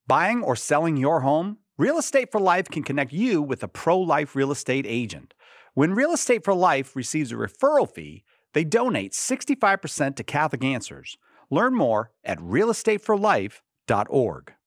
Buying or selling your home? Real Estate for Life can connect you with a pro-life real estate agent. When Real Estate for Life receives a referral fee, they donate 65% to Catholic Answers. Learn more at realestateforlife.org.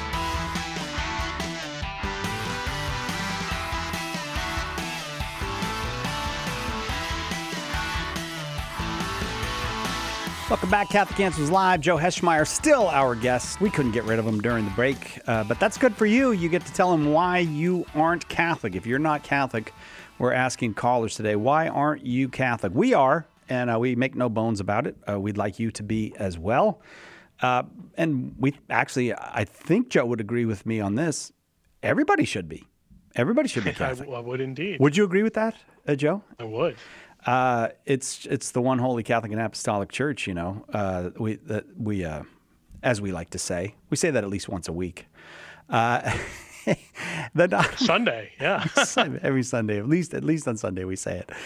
Welcome back, Catholic Answers Live. Joe Heschmeyer, still our guest. We couldn't get rid of him during the break, but that's good for you. You get to tell him why you aren't Catholic. If you're not Catholic, we're asking callers today, why aren't you Catholic? We are, and we make no bones about it. We'd like you to be as well. And we actually, I think Joe would agree with me on this. Everybody should be. Everybody should be Catholic. I would indeed. Would you agree with that, Joe? I would. It's the one holy Catholic and Apostolic Church, you know. We as we like to say, we say that at least once a week. Sunday, yeah. Every Sunday, at least on Sunday we say it.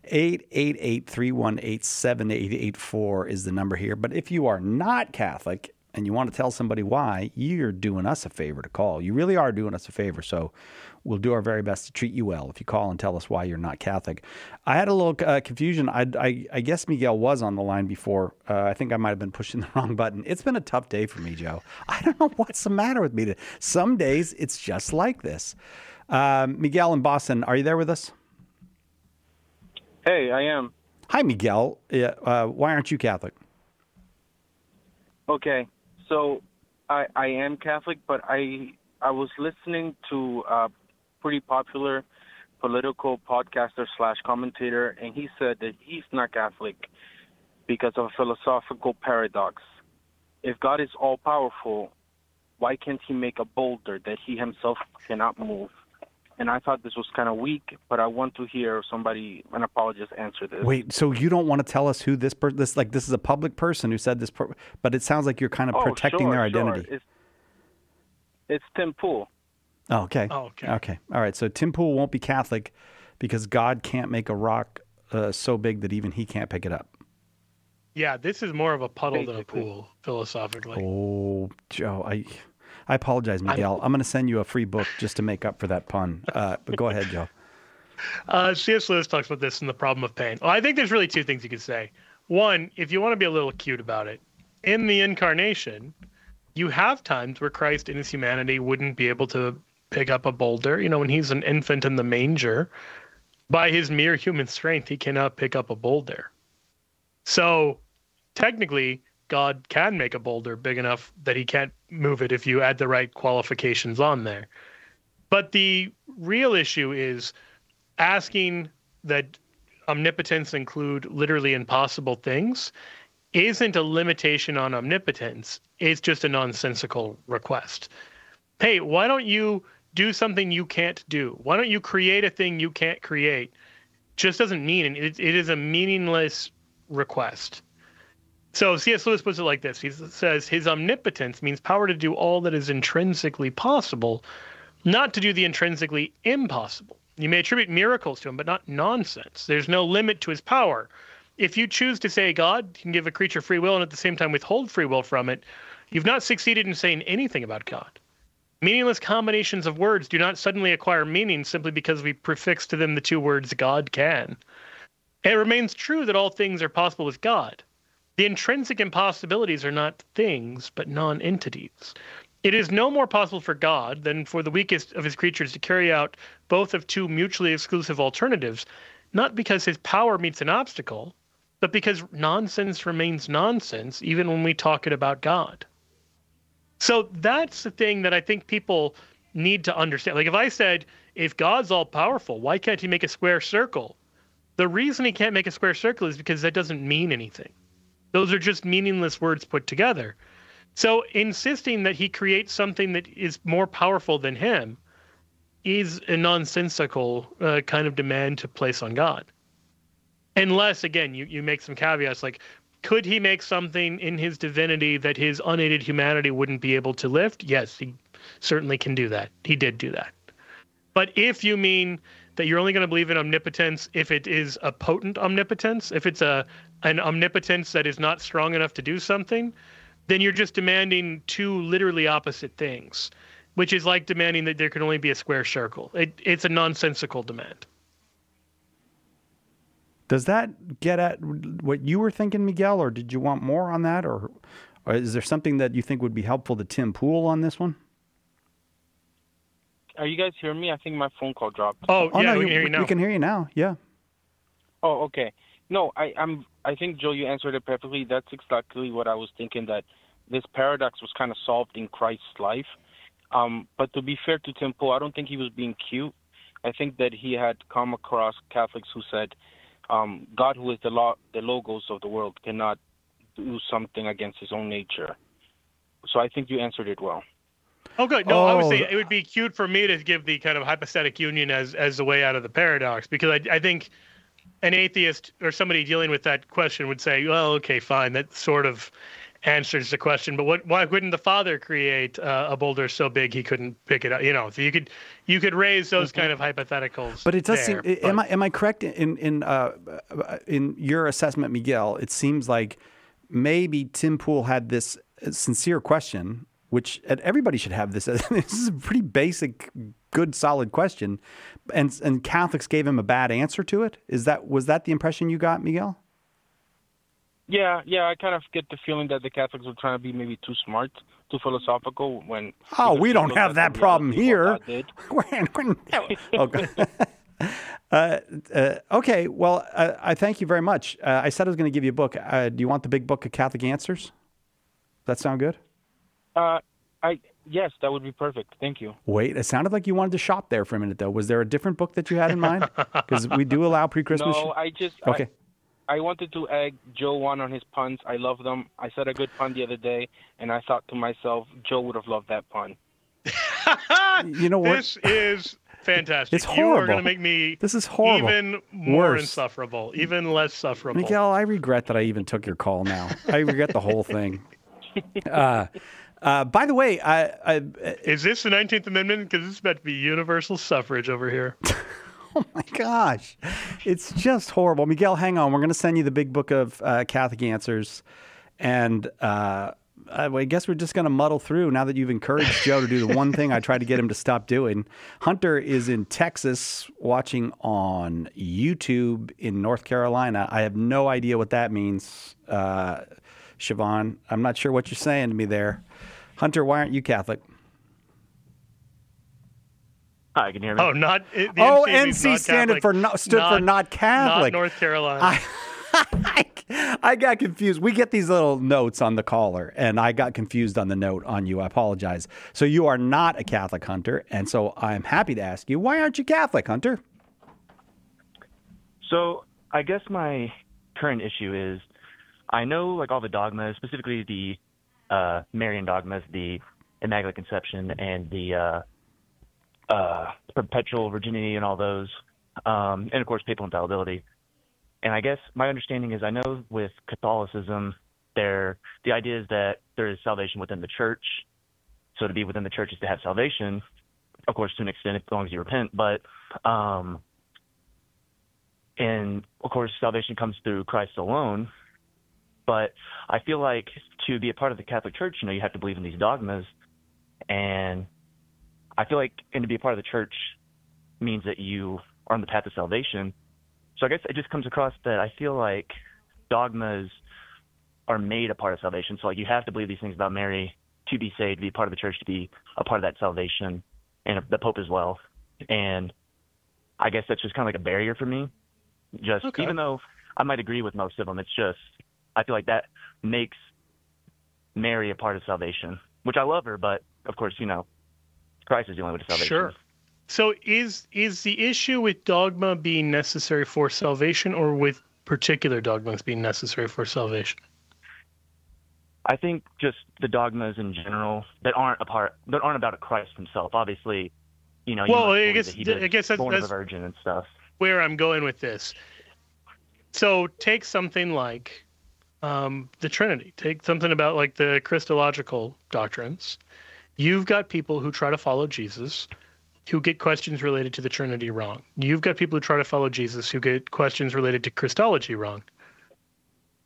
888-318-7884 is the number here. But if you are not Catholic and you want to tell somebody why, you're doing us a favor to call. You really are doing us a favor. So we'll do our very best to treat you well if you call and tell us why you're not Catholic. I had a little confusion. I guess Miguel was on the line before. I think I might have been pushing the wrong button. It's been a tough day for me, Joe. I don't know what's the matter with me. Some days it's just like this. Miguel in Boston, are you there with us? Hey, I am. Hi, Miguel. Why aren't you Catholic? Okay, so I am Catholic, but I was listening to a pretty popular political podcaster / commentator, and he said that he's not Catholic because of a philosophical paradox. If God is all-powerful, why can't he make a boulder that he himself cannot move? And I thought this was kind of weak, but I want to hear an apologist answer this. Wait, so you don't want to tell us who this is a public person who said this, but it sounds like you're kind of protecting their identity. Sure. It's Tim Pool. Oh, okay. Okay. All right. So Tim Pool won't be Catholic because God can't make a rock so big that even he can't pick it up. Yeah, this is more of a puddle than a pool, philosophically. Oh, Joe, I apologize, Miguel. I'm going to send you a free book just to make up for that pun. But go ahead, Joe. C.S. Lewis talks about this in The Problem of Pain. Well, I think there's really two things you could say. One, if you want to be a little cute about it, in the Incarnation, you have times where Christ in his humanity wouldn't be able to pick up a boulder. You know, when he's an infant in the manger, by his mere human strength, he cannot pick up a boulder. So technically, God can make a boulder big enough that he can't move it if you add the right qualifications on there. But the real issue is asking that omnipotence include literally impossible things isn't a limitation on omnipotence. It's just a nonsensical request. Hey, why don't you do something you can't do? Why don't you create a thing you can't create? Just doesn't mean it. It is a meaningless request. So C.S. Lewis puts it like this. He says his omnipotence means power to do all that is intrinsically possible, not to do the intrinsically impossible. You may attribute miracles to him, but not nonsense. There's no limit to his power. If you choose to say God can give a creature free will and at the same time withhold free will from it, you've not succeeded in saying anything about God. Meaningless combinations of words do not suddenly acquire meaning simply because we prefix to them the two words God can. It remains true that all things are possible with God. The intrinsic impossibilities are not things, but non-entities. It is no more possible for God than for the weakest of his creatures to carry out both of two mutually exclusive alternatives, not because his power meets an obstacle, but because nonsense remains nonsense even when we talk it about God. So that's the thing that I think people need to understand. Like if I said, if God's all-powerful, why can't he make a square circle? The reason he can't make a square circle is because that doesn't mean anything. Those are just meaningless words put together. So insisting that he creates something that is more powerful than him is a nonsensical kind of demand to place on God. Unless, again, you make some caveats like, could he make something in his divinity that his unaided humanity wouldn't be able to lift? Yes, he certainly can do that. He did do that. But if you mean that you're only going to believe in omnipotence if it is a potent omnipotence, if it's an omnipotence that is not strong enough to do something, then you're just demanding two literally opposite things, which is like demanding that there can only be a square circle. It's a nonsensical demand. Does that get at what you were thinking, Miguel, or did you want more on that? Or is there something that you think would be helpful to Tim Pool on this one? Are you guys hearing me? I think my phone call dropped. Oh yeah, no, we can hear you now. We can hear you now, yeah. Oh, okay. No, I think, Joe, you answered it perfectly. That's exactly what I was thinking, that this paradox was kind of solved in Christ's life. But to be fair to Tim Pool, I don't think he was being cute. I think that he had come across Catholics who said, God, who is the logos of the world, cannot do something against his own nature. So I think you answered it well. Oh, good. No, I would say it would be cute for me to give the kind of hypostatic union as the way out of the paradox, because I think an atheist or somebody dealing with that question would say, well, okay, fine, that sort of answers the question. But why wouldn't the Father create a boulder so big he couldn't pick it up? So you could raise those kind of hypotheticals. But it does seem. Am I correct in your assessment, Miguel? It seems like maybe Tim Pool had this sincere question, which everybody should have this. This is a pretty basic, good, solid question, and Catholics gave him a bad answer to it. Was that the impression you got, Miguel? Yeah, I kind of get the feeling that the Catholics were trying to be maybe too smart, too philosophical. We don't have that problem here. Okay, well, I thank you very much. I said I was going to give you a book. Do you want the big book of Catholic Answers? Does that sound good? Yes, that would be perfect. Thank you. Wait, it sounded like you wanted to shop there for a minute, though. Was there a different book that you had in mind? Because we do allow pre-Christmas. No, Okay. I wanted to egg Joe on his puns. I love them. I said a good pun the other day, and I thought to myself, Joe would have loved that pun. You know what? This is fantastic. It's horrible. You are going to make me this is horrible. Even more Worse. Insufferable, even less sufferable. Miguel, I regret that I even took your call now. I regret the whole thing. By the way, is this the 19th Amendment? Because it's about to be universal suffrage over here. Oh my gosh, it's just horrible. Miguel, hang on. We're going to send you the big book of Catholic Answers, and I guess we're just going to muddle through now that you've encouraged Joe to do the one thing I tried to get him to stop doing. Hunter is in Texas watching on YouTube in North Carolina. I have no idea what that means, Siobhan. I'm not sure what you're saying to me there. Hunter, why aren't you Catholic? Hi, can you hear me? Oh, not the NC standard for not Catholic. Not North Carolina. I got confused. We get these little notes on the caller, and I got confused on the note on you. I apologize. So you are not a Catholic, Hunter, and so I'm happy to ask you, why aren't you Catholic, Hunter? So I guess my current issue is I know like all the dogmas, specifically the Marian dogmas, the Immaculate Conception, and the perpetual virginity and all those, and of course papal infallibility. And I guess my understanding is I know with Catholicism, the idea is that there is salvation within the church. So to be within the church is to have salvation, of course, to an extent, as long as you repent. But, and of course, salvation comes through Christ alone. But I feel like to be a part of the Catholic Church, you have to believe in these dogmas. And I feel like, and to be a part of the church means that you are on the path of salvation. So I guess it just comes across that I feel like dogmas are made a part of salvation. So like you have to believe these things about Mary to be saved, to be part of the church, to be a part of that salvation, and the Pope as well. And I guess that's just kind of like a barrier for me. Just okay. Even though I might agree with most of them, it's just I feel like that makes Mary a part of salvation, which I love her, but of course, Christ is the only way to salvation. Sure. So is the issue with dogma being necessary for salvation, or with particular dogmas being necessary for salvation? I think just the dogmas in general that aren't about Christ himself. Obviously, Well, I guess that's born of a virgin and stuff. Where I'm going with this. So take something like the Trinity. Take something about like the Christological doctrines. You've got people who try to follow Jesus who get questions related to the Trinity wrong. You've got people who try to follow Jesus who get questions related to Christology wrong.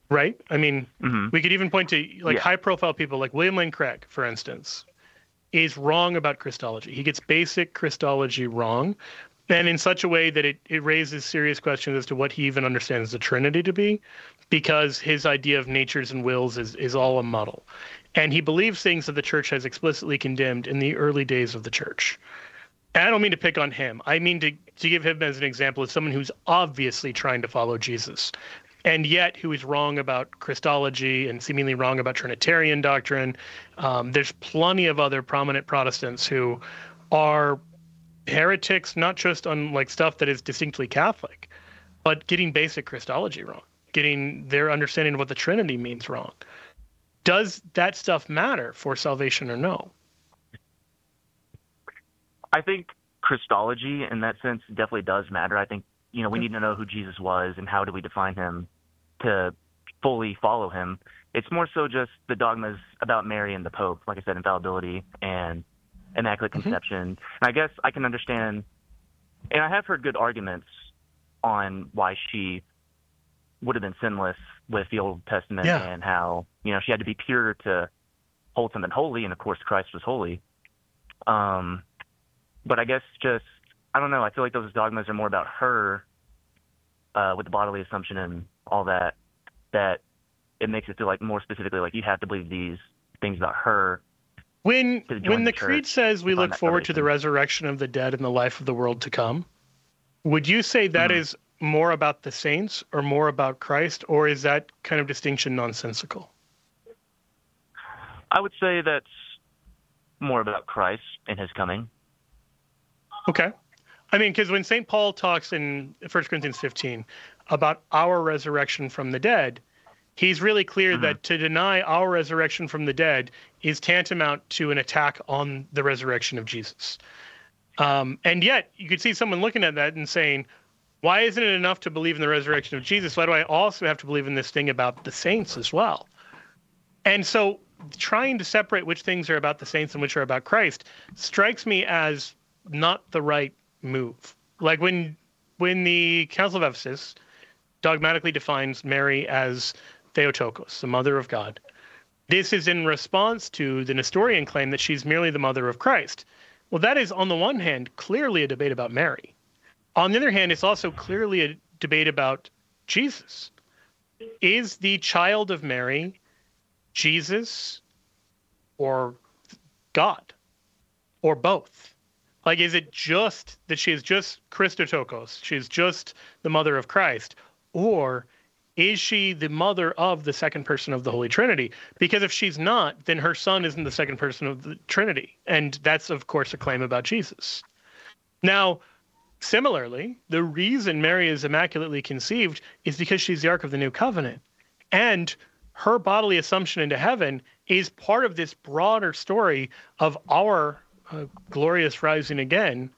right? I mean, we could even point to Yeah. high-profile people like William Lane Craig, for instance, is wrong about Christology. He gets basic Christology wrong, and in such a way that it raises serious questions as to what he even understands the Trinity to be, because his idea of natures and wills is all a muddle. And he believes things that the church has explicitly condemned in the early days of the church. And I don't mean to pick on him. I mean to give him as an example of someone who's obviously trying to follow Jesus, and yet who is wrong about Christology and seemingly wrong about Trinitarian doctrine. There's plenty of other prominent Protestants who are heretics, not just on stuff that is distinctly Catholic, but getting basic Christology wrong, getting their understanding of what the Trinity means wrong. Does that stuff matter for salvation or no? I think Christology in that sense definitely does matter. I think, we need to know who Jesus was and how do we define him to fully follow him. It's more so just the dogmas about Mary and the Pope, like I said, infallibility and Immaculate Conception. And I guess I can understand, and I have heard good arguments on why she would have been sinless with the Old Testament and how, she had to be pure to hold something holy, and of course Christ was holy. But I guess I don't know, I feel like those dogmas are more about her with the bodily assumption and all that it makes it feel like more specifically like you have to believe these things about her. When the Creed says we look forward to the resurrection of the dead and the life of the world to come, would you say that is more about the saints or more about Christ, or is that kind of distinction nonsensical? I would say that's more about Christ and his coming. Okay. I mean, because when St. Paul talks in 1 Corinthians 15 about our resurrection from the dead, he's really clear that to deny our resurrection from the dead is tantamount to an attack on the resurrection of Jesus. And yet, you could see someone looking at that and saying, why isn't it enough to believe in the resurrection of Jesus? Why do I also have to believe in this thing about the saints as well? And so trying to separate which things are about the saints and which are about Christ strikes me as not the right move. Like when the Council of Ephesus dogmatically defines Mary as Theotokos, the mother of God, this is in response to the Nestorian claim that she's merely the mother of Christ. Well, that is, on the one hand, clearly a debate about Mary. On the other hand, it's also clearly a debate about Jesus. Is the child of Mary Jesus or God or both? Like, is it just that she is just Christotokos, she's just the mother of Christ, or is she the mother of the second person of the Holy Trinity? Because if she's not, then her son isn't the second person of the Trinity. And that's, of course, a claim about Jesus. Now, similarly, the reason Mary is immaculately conceived is because she's the Ark of the New Covenant. And her bodily assumption into heaven is part of this broader story of our glorious rising again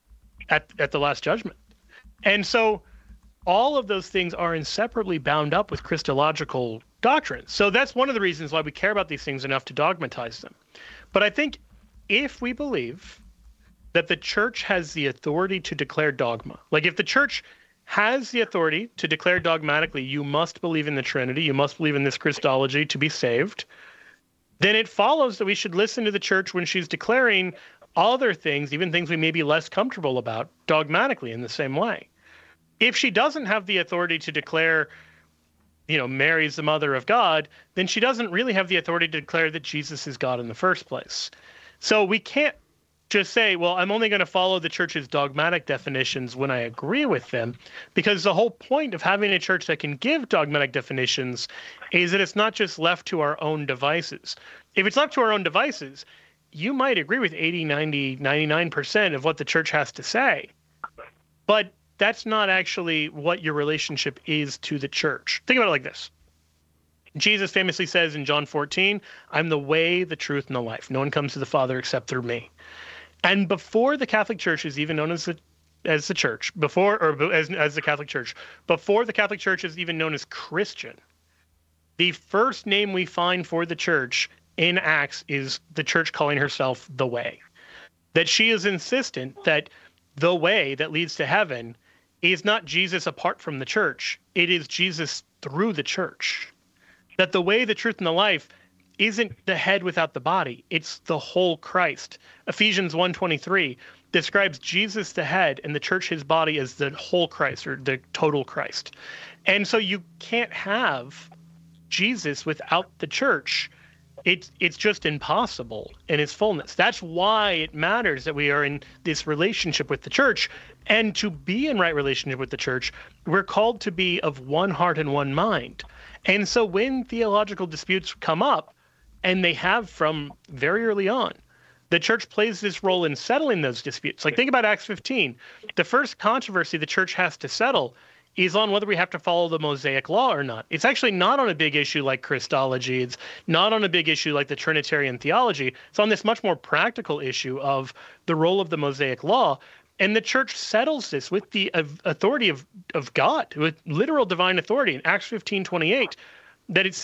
at the Last Judgment. And so all of those things are inseparably bound up with Christological doctrines. So that's one of the reasons why we care about these things enough to dogmatize them. But I think if we believe that the church has the authority to declare dogma, like if the church has the authority to declare dogmatically, you must believe in the Trinity, you must believe in this Christology to be saved, then it follows that we should listen to the church when she's declaring other things, even things we may be less comfortable about, dogmatically in the same way. If she doesn't have the authority to declare, Mary's the mother of God, then she doesn't really have the authority to declare that Jesus is God in the first place. So we can't just say, well, I'm only going to follow the church's dogmatic definitions when I agree with them, because the whole point of having a church that can give dogmatic definitions is that it's not just left to our own devices. If it's left to our own devices, you might agree with 80, 90, 99% of what the church has to say, but that's not actually what your relationship is to the church. Think about it like this. Jesus famously says in John 14, I'm the way, the truth, and the life. No one comes to the Father except through me. And before the Catholic Church is even known as the church, as the Catholic Church, before the Catholic Church is even known as Christian, the first name we find for the church in Acts is the church calling herself the Way. That she is insistent that the way that leads to heaven is not Jesus apart from the church. It is Jesus through the church. that the way, the truth, and the life isn't the head without the body. It's the whole Christ. Ephesians 1:23 describes Jesus the head and the church his body as the whole Christ, or the total Christ. And so you can't have Jesus without the church. It's just impossible in its fullness. That's why it matters that we are in this relationship with the church. And to be in right relationship with the church, we're called to be of one heart and one mind. And so when theological disputes come up, and they have from very early on, the church plays this role in settling those disputes. Like, think about Acts 15. The first controversy the church has to settle is on whether we have to follow the Mosaic law or not. It's actually not on a big issue like Christology. It's not on a big issue like the Trinitarian theology. It's on this much more practical issue of the role of the Mosaic law. And the church settles this with the authority of God, with literal divine authority in Acts 15:28, that it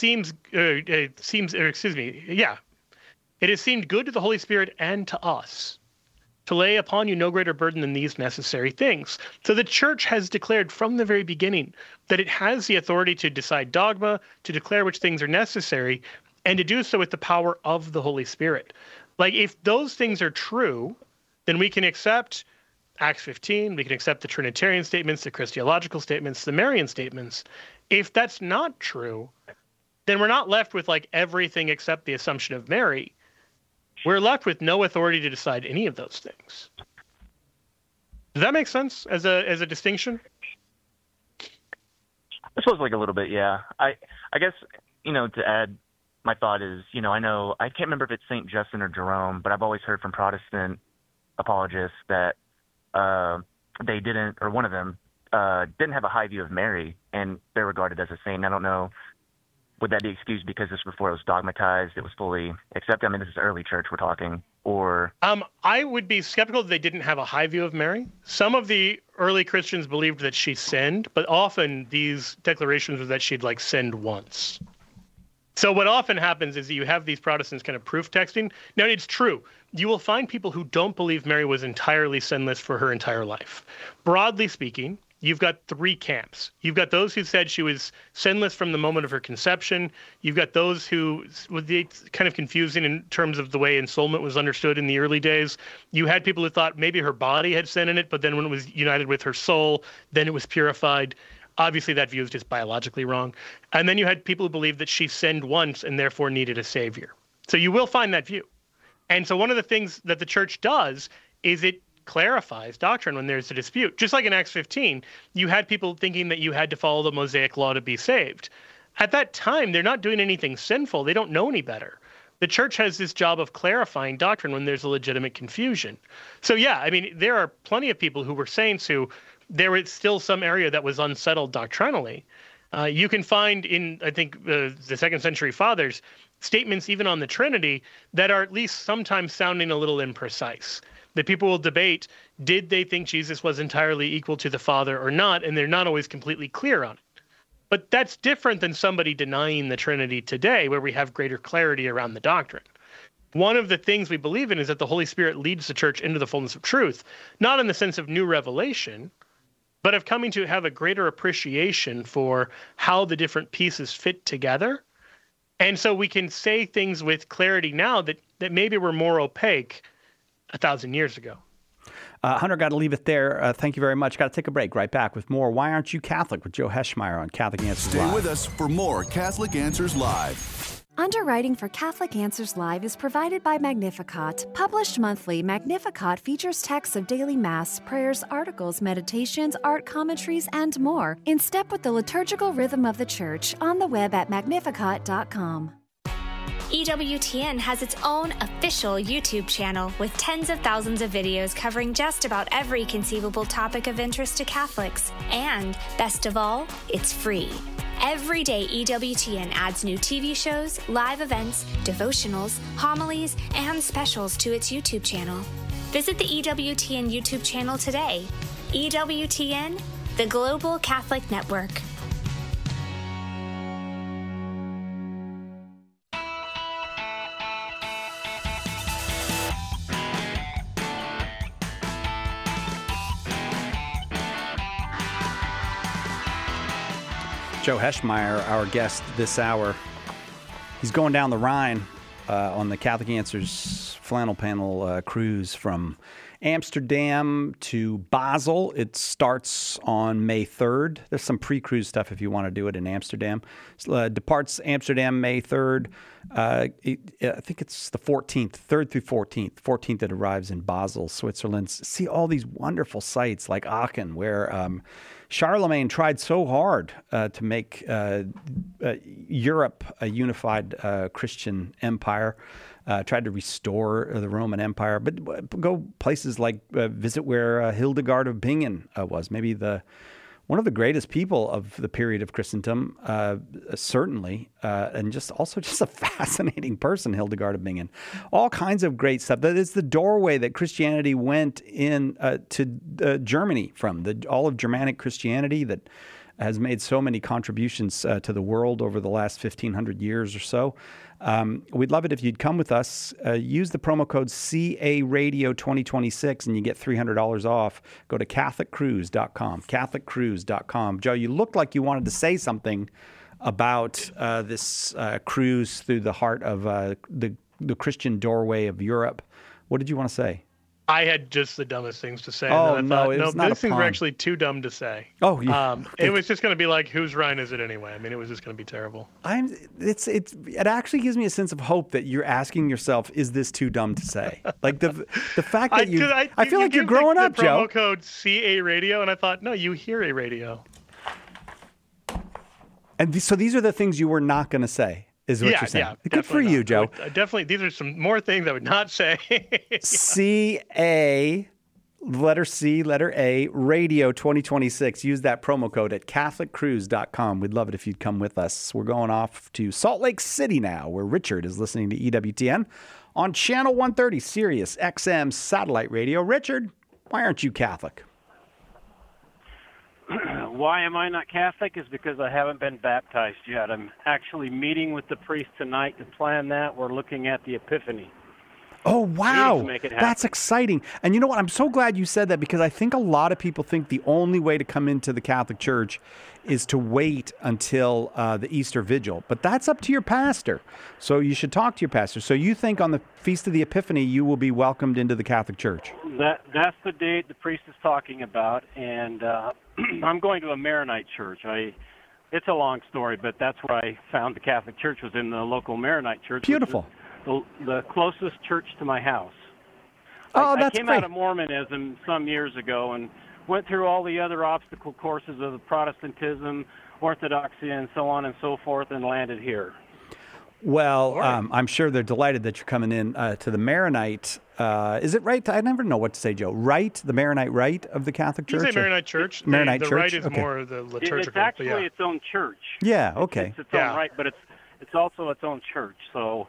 has seemed good to the Holy Spirit and to us to lay upon you no greater burden than these necessary things. So the church has declared from the very beginning that it has the authority to decide dogma, to declare which things are necessary, and to do so with the power of the Holy Spirit. Like, if those things are true, then we can accept Acts 15, we can accept the Trinitarian statements, the Christological statements, the Marian statements. If that's not true, then we're not left with like everything except the Assumption of Mary. We're left with no authority to decide any of those things. Does that make sense as a distinction? I suppose like a little bit, yeah. I guess, to add, my thought is, I can't remember if it's St. Justin or Jerome, but I've always heard from Protestant apologists that they didn't, or one of them, didn't have a high view of Mary, and they're regarded as a saint. I don't know, would that be excused because this was before it was dogmatized, it was fully accepted? I mean, this is early church we're talking, or... I would be skeptical that they didn't have a high view of Mary. Some of the early Christians believed that she sinned, but often these declarations were that she'd sinned once. So what often happens is that you have these Protestants kind of proof texting. Now, it's true. You will find people who don't believe Mary was entirely sinless for her entire life. Broadly speaking, you've got three camps. You've got those who said she was sinless from the moment of her conception. You've got those who, it's kind of confusing in terms of the way ensoulment was understood in the early days. You had people who thought maybe her body had sin in it, but then when it was united with her soul, then it was purified. Obviously, that view is just biologically wrong. And then you had people who believed that she sinned once and therefore needed a savior. So you will find that view. And so one of the things that the church does is it clarifies doctrine when there's a dispute. Just like in Acts 15, you had people thinking that you had to follow the Mosaic law to be saved. At that time, they're not doing anything sinful. They don't know any better. The church has this job of clarifying doctrine when there's a legitimate confusion. So yeah, I mean, there are plenty of people who were saints who there was still some area that was unsettled doctrinally. You can find in, I think, the second century fathers, statements even on the Trinity that are at least sometimes sounding a little imprecise. That people will debate, did they think Jesus was entirely equal to the Father or not? And they're not always completely clear on it. But that's different than somebody denying the Trinity today, where we have greater clarity around the doctrine. One of the things we believe in is that the Holy Spirit leads the church into the fullness of truth, not in the sense of new revelation, but of coming to have a greater appreciation for how the different pieces fit together. And so we can say things with clarity now that maybe were more opaque 1,000 years ago. Hunter, got to leave it there. Thank you very much. Got to take a break. Right back with more Why Aren't You Catholic with Joe Heschmeyer on Catholic Answers Live. Stay with us for more Catholic Answers Live. Underwriting for Catholic Answers Live is provided by Magnificat. Published monthly, Magnificat features texts of daily Mass, prayers, articles, meditations, art commentaries, and more, in step with the liturgical rhythm of the Church, on the web at magnificat.com. EWTN has its own official YouTube channel with tens of thousands of videos covering just about every conceivable topic of interest to Catholics. And, best of all, it's free. Every day, EWTN adds new TV shows, live events, devotionals, homilies, and specials to its YouTube channel. Visit the EWTN YouTube channel today. EWTN, the Global Catholic Network. Joe Heschmeyer, our guest this hour. He's going down the Rhine on the Catholic Answers flannel panel cruise from Amsterdam to Basel. It starts on May 3rd. There's some pre-cruise stuff if you want to do it in Amsterdam. Departs Amsterdam May 3rd. I think it's the 14th, 3rd through 14th. 14th it arrives in Basel, Switzerland. See all these wonderful sites like Aachen, where Charlemagne tried so hard to make Europe a unified Christian empire. Tried to restore the Roman Empire, but go places like visit where Hildegard of Bingen was, maybe one of the greatest people of the period of Christendom, certainly, and just a fascinating person, Hildegard of Bingen. All kinds of great stuff. That is the doorway that Christianity went in to Germany from, all of Germanic Christianity that has made so many contributions to the world over the last 1,500 years or so. We'd love it if you'd come with us. Use the promo code CARadio2026 and you get $300 off. Go to CatholicCruise.com. CatholicCruise.com. Joe, you looked like you wanted to say something about this cruise through the heart of the Christian doorway of Europe. What did you want to say? I had just the dumbest things to say. Oh, and then I thought, not these things were pun. actually too dumb to say. Oh, yeah. It was just going to be like, whose Rhine is it anyway? I mean, it was just going to be terrible. It actually gives me a sense of hope that you're asking yourself, is this too dumb to say? Like the fact that I feel like you're growing up, Joe. Promo code CA Radio, and I thought, no, you hear a radio. And so these are the things you were not going to say, is what you're saying. Yeah, good for you, not. Joe. Definitely, these are some more things I would not say. CA, letter C, letter A, Radio 2026. Use that promo code at CatholicCruise.com. We'd love it if you'd come with us. We're going off to Salt Lake City now, where Richard is listening to EWTN on Channel 130, Sirius XM Satellite Radio. Richard, why aren't you Catholic? Why am I not Catholic is because I haven't been baptized yet. I'm actually meeting with the priest tonight to plan that. We're looking at the Epiphany. Oh, wow. Make it happen. That's exciting. And you know what? I'm so glad you said that, because I think a lot of people think the only way to come into the Catholic Church is to wait until the Easter Vigil. But that's up to your pastor. So you should talk to your pastor. So you think on the Feast of the Epiphany, you will be welcomed into the Catholic Church? That's the date the priest is talking about. And I'm going to a Maronite church. It's a long story, but that's where I found the Catholic Church, was in the local Maronite church. Beautiful. The closest church to my house. Oh, that's I came great. out of Mormonism some years ago and went through all the other obstacle courses of the Protestantism, Orthodoxy, and so on and so forth, and landed here. Well, I'm sure they're delighted that you're coming in to the Maronite. Is it right? I never know what to say, Joe. Rite? The Maronite Rite of the Catholic Church? You say Maronite Church. Maronite the Church? Rite is Okay. more of the liturgical. It's actually but yeah. its own church. Yeah, okay. It's its own right, but it's also its own church. So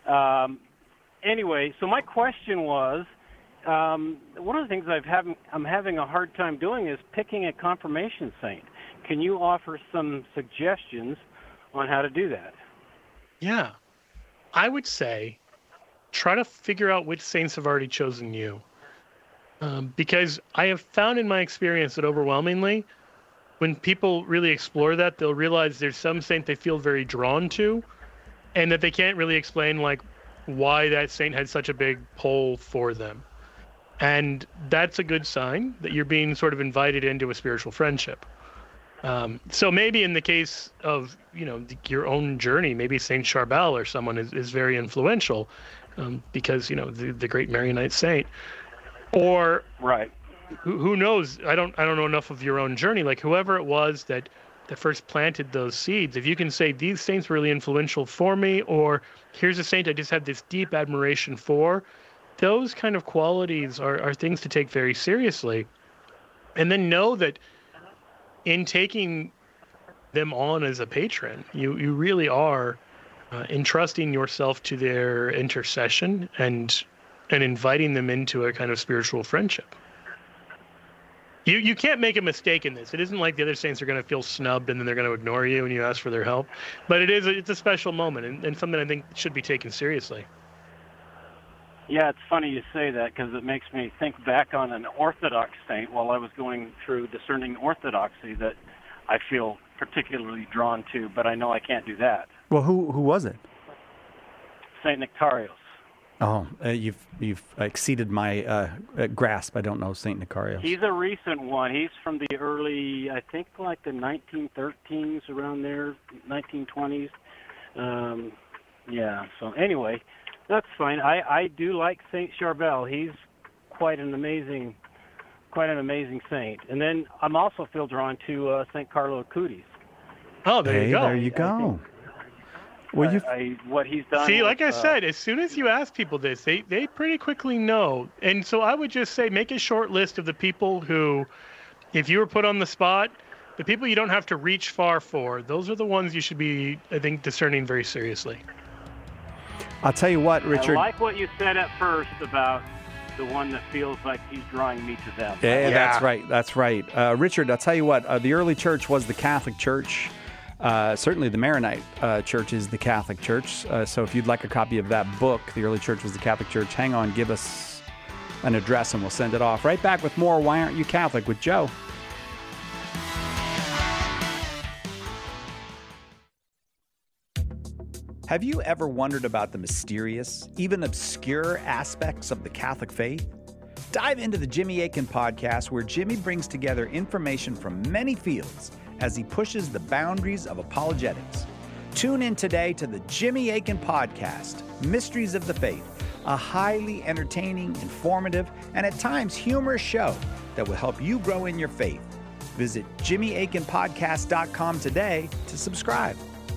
anyway, so my question was, one of the things I'm having a hard time doing is picking a confirmation saint. Can you offer some suggestions on how to do that? Yeah. I would say try to figure out which saints have already chosen you. Because I have found in my experience that overwhelmingly, when people really explore that, they'll realize there's some saint they feel very drawn to, and that they can't really explain like why that saint had such a big pull for them. And that's a good sign that you're being sort of invited into a spiritual friendship. So maybe in the case of, your own journey, maybe Saint Charbel or someone is very influential because, the great Maronite saint. Or right. Who knows? I don't know enough of your own journey. Like whoever it was that first planted those seeds, if you can say these saints were really influential for me, or here's a saint I just had this deep admiration for, those kind of qualities are things to take very seriously. And then know that in taking them on as a patron, you really are entrusting yourself to their intercession and inviting them into a kind of spiritual friendship. You can't make a mistake in this. It isn't like the other saints are going to feel snubbed and then they're going to ignore you when you ask for their help. But it's a special moment and something I think should be taken seriously. Yeah, it's funny you say that because it makes me think back on an Orthodox saint while I was going through discerning Orthodoxy that I feel particularly drawn to, but I know I can't do that. Well, who was it? St. Nectarios. Oh, you've exceeded my grasp. I don't know St. Nectarios. He's a recent one. He's from the early, I think, like the 1913s, around there, 1920s. Yeah. So anyway, that's fine. I do like St. Charbel. He's quite an amazing saint. And then I'm also feel drawn to St. Carlo Acutis. Oh, there you go. There you go. Well, what he's done. See, like I said, as soon as you ask people this, they pretty quickly know. And so I would just say make a short list of the people who, if you were put on the spot, the people you don't have to reach far for, those are the ones you should be, I think, discerning very seriously. I'll tell you what, Richard. I like what you said at first about the one that feels like he's drawing me to them. Yeah, that's right. Richard, I'll tell you what, the early church was the Catholic Church. Certainly the Maronite Church is the Catholic Church. So if you'd like a copy of that book, The Early Church was the Catholic Church, hang on, give us an address and we'll send it off. Right back with more Why Aren't You Catholic with Joe. Have you ever wondered about the mysterious, even obscure aspects of the Catholic faith? Dive into the Jimmy Akin podcast, where Jimmy brings together information from many fields as he pushes the boundaries of apologetics. Tune in today to the Jimmy Akin podcast, Mysteries of the Faith, a highly entertaining, informative, and at times humorous show that will help you grow in your faith. Visit JimmyAkinPodcast.com today to subscribe.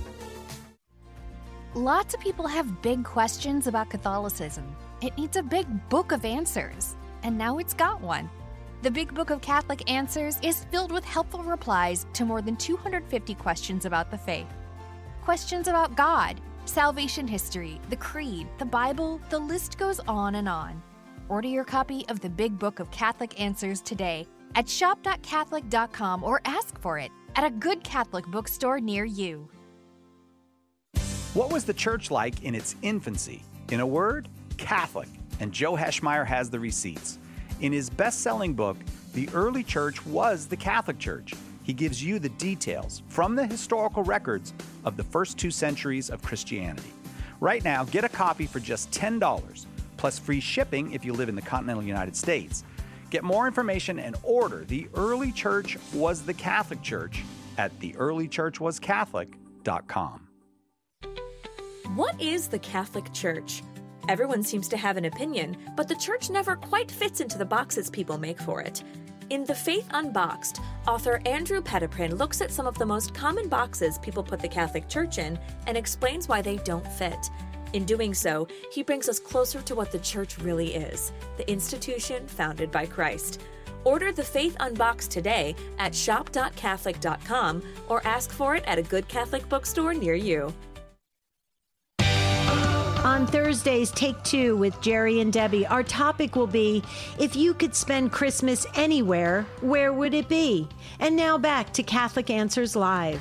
Lots of people have big questions about Catholicism. It needs a big book of answers, and now it's got one. The Big Book of Catholic Answers is filled with helpful replies to more than 250 questions about the faith. Questions about God, salvation history, the Creed, the Bible, the list goes on and on. Order your copy of the Big Book of Catholic Answers today at shop.catholic.com or ask for it at a good Catholic bookstore near you. What was the church like in its infancy? In a word, Catholic. And Joe Heschmeyer has the receipts. In his best-selling book, The Early Church Was the Catholic Church, he gives you the details from the historical records of the first 2 centuries of Christianity. Right now, get a copy for just $10, plus free shipping if you live in the continental United States. Get more information and order The Early Church Was the Catholic Church at theearlychurchwascatholic.com. What is the Catholic Church? Everyone seems to have an opinion, but the church never quite fits into the boxes people make for it. In The Faith Unboxed, author Andrew Petiprin looks at some of the most common boxes people put the Catholic Church in and explains why they don't fit. In doing so, he brings us closer to what the church really is, the institution founded by Christ. Order The Faith Unboxed today at shop.catholic.com or ask for it at a good Catholic bookstore near you. On Thursday's Take Two with Jerry and Debbie, our topic will be, if you could spend Christmas anywhere, where would it be? And now back to Catholic Answers Live.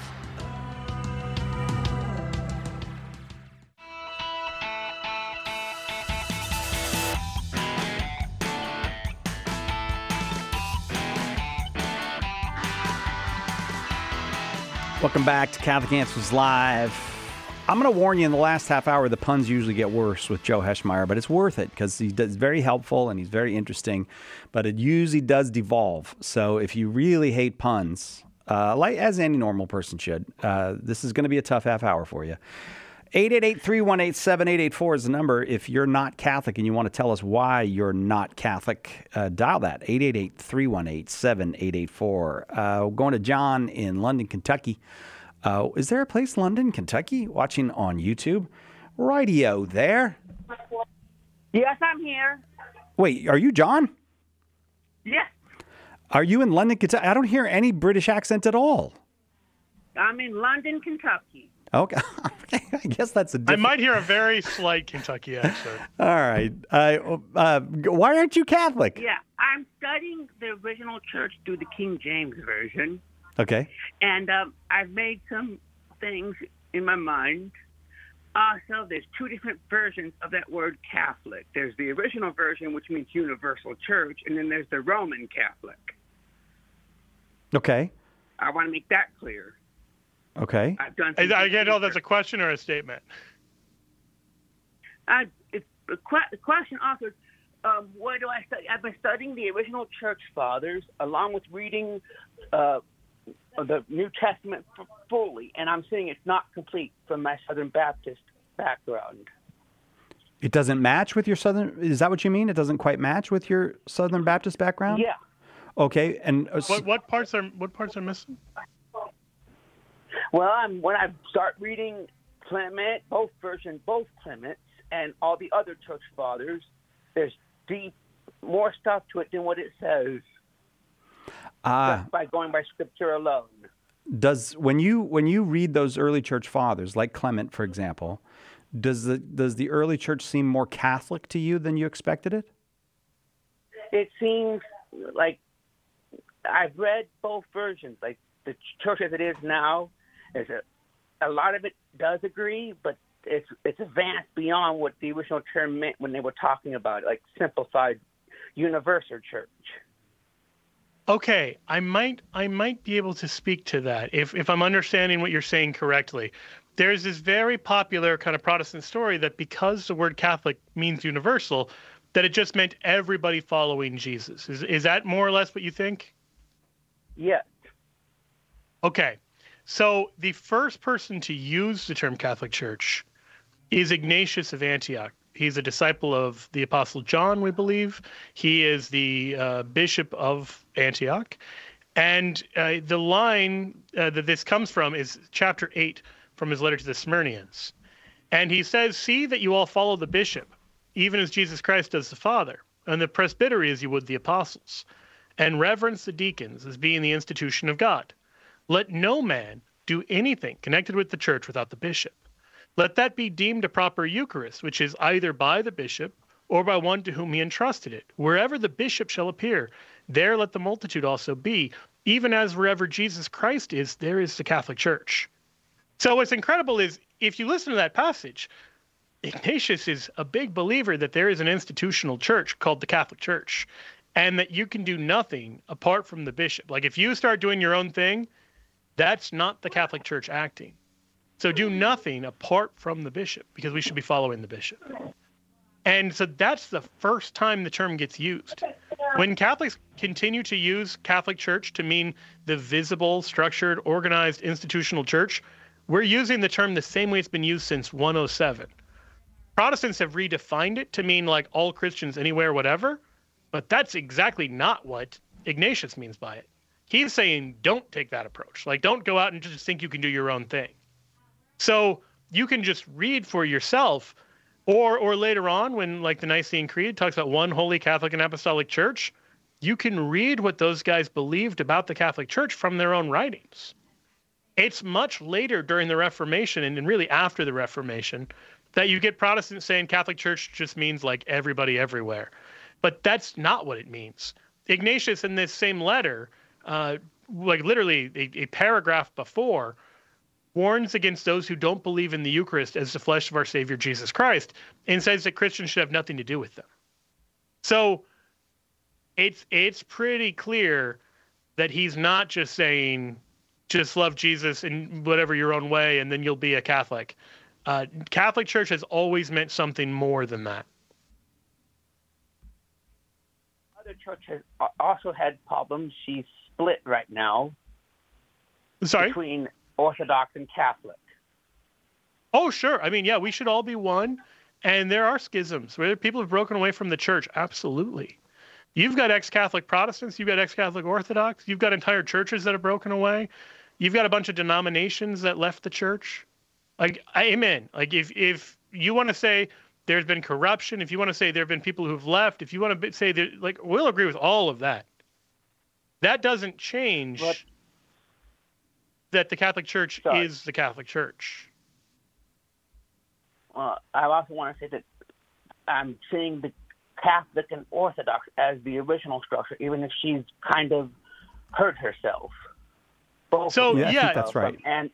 Welcome back to Catholic Answers Live. I'm going to warn you, in the last half hour, the puns usually get worse with Joe Heschmeyer, but it's worth it because he's very helpful and he's very interesting, but it usually does devolve. So if you really hate puns, like as any normal person should, this is going to be a tough half hour for you. 888-318-7884 is the number. If you're not Catholic and you want to tell us why you're not Catholic, dial that, 888-318-7884. Going to John in London, Kentucky. Is there a place, London, Kentucky, watching on YouTube? Rightio there. Yes, I'm here. Wait, are you John? Yes. Are you in London, Kentucky? I don't hear any British accent at all. I'm in London, Kentucky. Okay. I guess that's a different... I might hear a very slight Kentucky accent. All right. Why aren't you Catholic? Yeah, I'm studying the original church through the King James Version. Okay. And I've made some things in my mind. So there's 2 different versions of that word Catholic. There's the original version, which means universal church, and then there's the Roman Catholic. Okay. I want to make that clear. Okay. I've done. I can't tell if that's a question or a statement. It's the question also. What do I study? I've been studying the original church fathers along with reading the New Testament fully, and I'm saying it's not complete from my Southern Baptist background. It doesn't match with your Southern. Is that what you mean? It doesn't quite match with your Southern Baptist background? Yeah. Okay, and what parts are missing? Well, when I start reading Clement, both Clements, and all the other church fathers, there's more stuff to it than what it says. Just by going by scripture alone. When you read those early church fathers, like Clement, for example, does the early church seem more Catholic to you than you expected it? It seems like I've read both versions. Like the church as it is now, a lot of it does agree, but it's advanced beyond what the original term meant when they were talking about it, like simplified universal church. Okay, I might be able to speak to that if I'm understanding what you're saying correctly. There's this very popular kind of Protestant story that because the word Catholic means universal, that it just meant everybody following Jesus. Is that more or less what you think? Yes. Okay, so the first person to use the term Catholic Church is Ignatius of Antioch. He's a disciple of the Apostle John, we believe. He is the bishop of Antioch. And the line that this comes from is chapter 8 from his letter to the Smyrnians. And he says, "See that you all follow the bishop, even as Jesus Christ does the Father, and the presbytery as you would the apostles, and reverence the deacons as being the institution of God. Let no man do anything connected with the church without the bishop. Let that be deemed a proper Eucharist, which is either by the bishop or by one to whom he entrusted it. Wherever the bishop shall appear, there let the multitude also be. Even as wherever Jesus Christ is, there is the Catholic Church." So what's incredible is if you listen to that passage, Ignatius is a big believer that there is an institutional church called the Catholic Church, and that you can do nothing apart from the bishop. Like if you start doing your own thing, that's not the Catholic Church acting. So do nothing apart from the bishop, because we should be following the bishop. And so that's the first time the term gets used. When Catholics continue to use Catholic Church to mean the visible, structured, organized, institutional church, we're using the term the same way it's been used since 107. Protestants have redefined it to mean like all Christians anywhere, whatever, but that's exactly not what Ignatius means by it. He's saying don't take that approach. Like don't go out and just think you can do your own thing. So you can just read for yourself, or later on when like the Nicene Creed talks about one holy Catholic and Apostolic Church, you can read what those guys believed about the Catholic Church from their own writings. It's much later during the Reformation and really after the Reformation that you get Protestants saying Catholic Church just means like everybody everywhere. But that's not what it means. Ignatius in this same letter, like literally a paragraph before, warns against those who don't believe in the Eucharist as the flesh of our Savior Jesus Christ and says that Christians should have nothing to do with them. So it's pretty clear that he's not just saying just love Jesus in whatever your own way and then you'll be a Catholic. Catholic Church has always meant something more than that. Other churches also had problems. She's split right now. Sorry? Between Orthodox and Catholic. Oh, sure. I mean, yeah, we should all be one. And there are schisms where people have broken away from the church. Absolutely. You've got ex-Catholic Protestants. You've got ex-Catholic Orthodox. You've got entire churches that have broken away. You've got a bunch of denominations that left the church. Like, amen. Like, if you want to say there's been corruption, if you want to say there have been people who've left, if you want to say that, like, we'll agree with all of that. That doesn't change that the Catholic Church is the Catholic Church. I also want to say that I'm seeing the Catholic and Orthodox as the original structure, even if she's kind of hurt herself. So I think that's right. And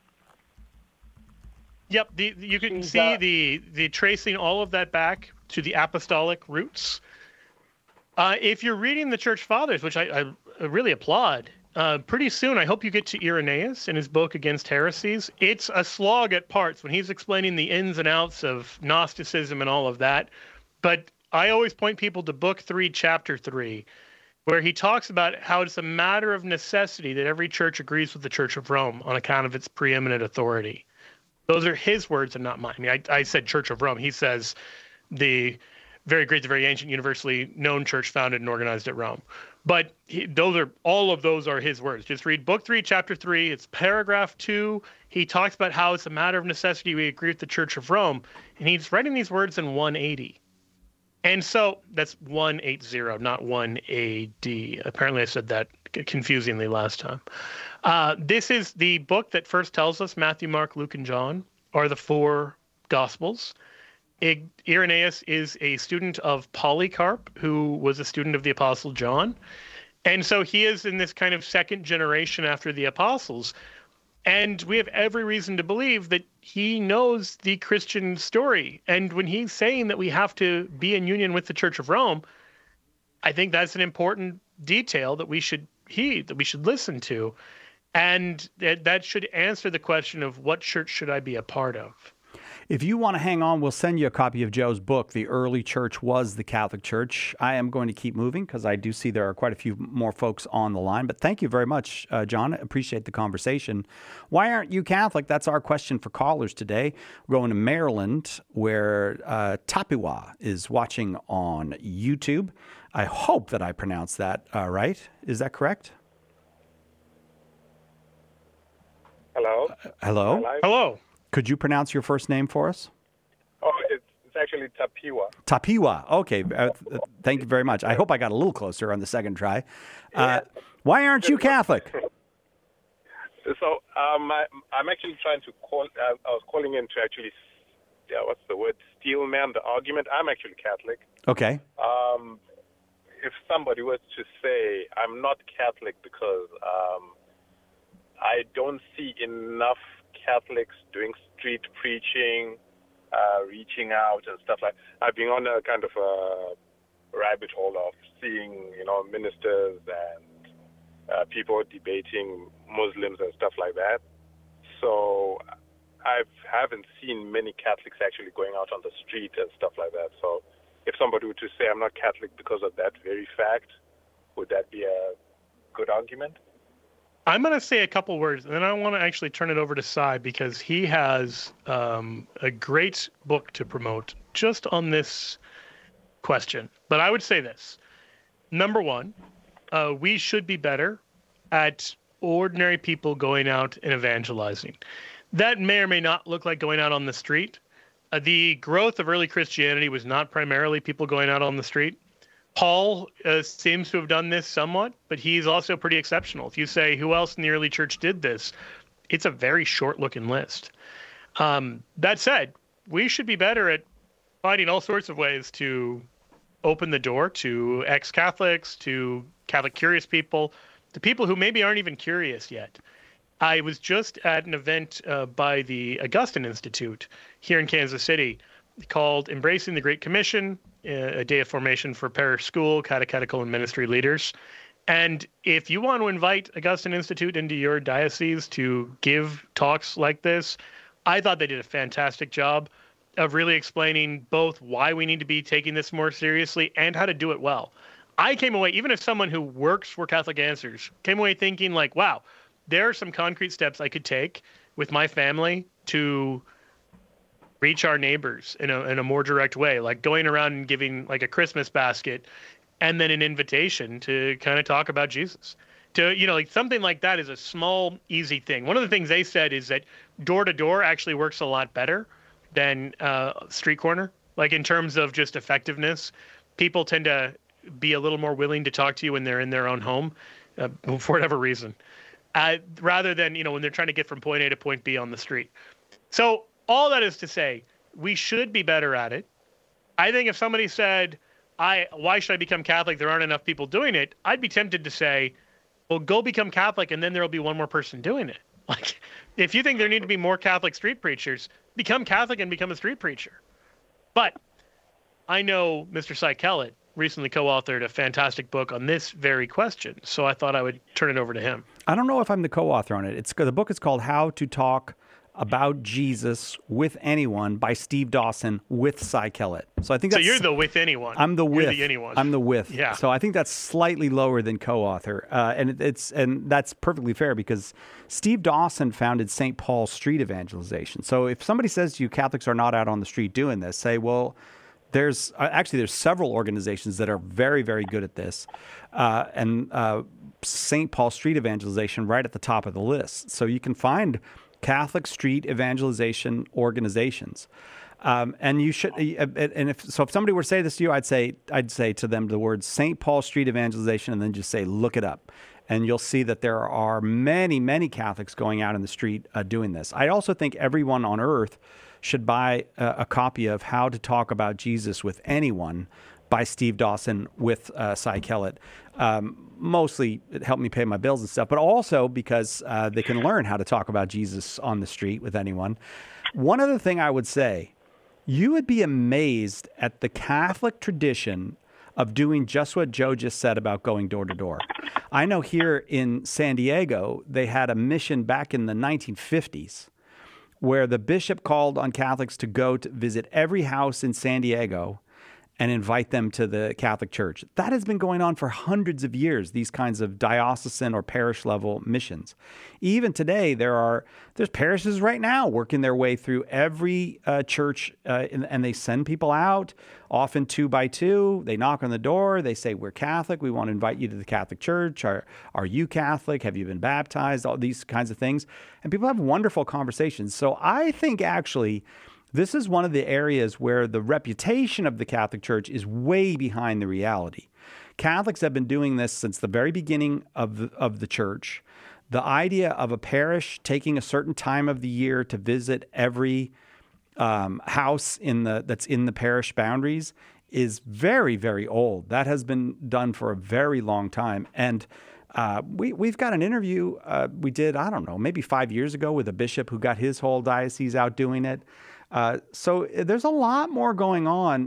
yep, you can see the tracing all of that back to the apostolic roots. If you're reading the Church Fathers, which I really applaud, pretty soon, I hope you get to Irenaeus in his book Against Heresies. It's a slog at parts when he's explaining the ins and outs of Gnosticism and all of that. But I always point people to Book 3, Chapter 3, where he talks about how it's a matter of necessity that every church agrees with the Church of Rome on account of its preeminent authority. Those are his words and not mine. I mean, I said Church of Rome. He says the very great, the very ancient, universally known church founded and organized at Rome. But all of those are his words. Just read Book 3, Chapter 3. It's paragraph 2. He talks about how it's a matter of necessity we agree with the Church of Rome. And he's writing these words in 180. And so that's 180, not 1 AD. Apparently I said that confusingly last time. This is the book that first tells us Matthew, Mark, Luke, and John are the 4 Gospels. Irenaeus is a student of Polycarp, who was a student of the Apostle John. And so he is in this kind of second generation after the apostles. And we have every reason to believe that he knows the Christian story. And when he's saying that we have to be in union with the Church of Rome, I think that's an important detail that we should heed, that we should listen to. And that should answer the question of what church should I be a part of? If you want to hang on, we'll send you a copy of Joe's book, The Early Church Was the Catholic Church. I am going to keep moving because I do see there are quite a few more folks on the line. But thank you very much, John. Appreciate the conversation. Why aren't you Catholic? That's our question for callers today. We're going to Maryland, where Tapiwa is watching on YouTube. I hope that I pronounced that right. Is that correct? Hello? Hello? Hello. Could you pronounce your first name for us? Oh, it's actually Tapiwa. Tapiwa. Okay. Thank you very much. I hope I got a little closer on the second try. Why aren't you Catholic? So I'm actually trying to call. I was calling in to actually, what's the word? Steel man the argument. I'm actually Catholic. Okay. If somebody was to say I'm not Catholic because I don't see enough Catholics doing street preaching, reaching out and stuff like that. I've been on a kind of a rabbit hole of seeing, ministers and people debating Muslims and stuff like that. So I haven't seen many Catholics actually going out on the street and stuff like that. So if somebody were to say I'm not Catholic because of that very fact, would that be a good argument? I'm going to say a couple words, and then I want to actually turn it over to Cy because he has a great book to promote just on this question. But I would say this. Number one, we should be better at ordinary people going out and evangelizing. That may or may not look like going out on the street. The growth of early Christianity was not primarily people going out on the street. Paul seems to have done this somewhat, but he's also pretty exceptional. If you say, who else in the early church did this? It's a very short-looking list. That said, we should be better at finding all sorts of ways to open the door to ex-Catholics, to Catholic curious people, to people who maybe aren't even curious yet. I was just at an event by the Augustine Institute here in Kansas City called Embracing the Great Commission, a day of formation for parish school, catechetical, and ministry leaders. And if you want to invite Augustine Institute into your diocese to give talks like this, I thought they did a fantastic job of really explaining both why we need to be taking this more seriously and how to do it well. I came away, even as someone who works for Catholic Answers, came away thinking like, wow, there are some concrete steps I could take with my family to reach our neighbors in a more direct way, like going around and giving like a Christmas basket and then an invitation to kind of talk about Jesus. To, like something like that is a small, easy thing. One of the things they said is that door to door actually works a lot better than street corner. Like in terms of just effectiveness, people tend to be a little more willing to talk to you when they're in their own home for whatever reason, rather than, when they're trying to get from point A to point B on the street. So all that is to say, we should be better at it. I think if somebody said, why should I become Catholic? There aren't enough people doing it. I'd be tempted to say, well, go become Catholic, and then there'll be one more person doing it. Like, if you think there need to be more Catholic street preachers, become Catholic and become a street preacher. But I know Mr. Cy Kellett recently co-authored a fantastic book on this very question. So I thought I would turn it over to him. I don't know if I'm the co-author on it. The book is called How to Talk About Jesus with Anyone by Steve Dawson with Cy Kellett. So I think that's... So you're the with anyone. I'm the with. You're the anyone. I'm the with. Yeah. So I think that's slightly lower than co-author. And that's perfectly fair because Steve Dawson founded St. Paul Street Evangelization. So if somebody says to you Catholics are not out on the street doing this, say, well, there's several organizations that are very, very good at this. And St. Paul Street Evangelization right at the top of the list. So you can find Catholic street evangelization organizations, and you should. And if somebody were to say this to you, I'd say to them the words St. Paul Street Evangelization, and then just say look it up, and you'll see that there are many, many Catholics going out in the street doing this. I also think everyone on earth should buy a copy of How to Talk About Jesus with Anyone by Steve Dawson with Cy Kellett. Mostly it helped me pay my bills and stuff, but also because they can learn how to talk about Jesus on the street with anyone. One other thing I would say, you would be amazed at the Catholic tradition of doing just what Joe just said about going door to door. I know here in San Diego, they had a mission back in the 1950s where the bishop called on Catholics to go to visit every house in San Diego and invite them to the Catholic Church. That has been going on for hundreds of years, these kinds of diocesan or parish level missions. Even today, there's parishes right now working their way through every church, and they send people out, often 2 by 2. They knock on the door. They say, we're Catholic. We want to invite you to the Catholic Church. Are you Catholic? Have you been baptized? All these kinds of things. And people have wonderful conversations. So I think actually, this is one of the areas where the reputation of the Catholic Church is way behind the reality. Catholics have been doing this since the very beginning of the church. The idea of a parish taking a certain time of the year to visit every house that's in the parish boundaries is very, very old. That has been done for a very long time. And we've got an interview we did, I don't know, maybe 5 years ago with a bishop who got his whole diocese out doing it. So there's a lot more going on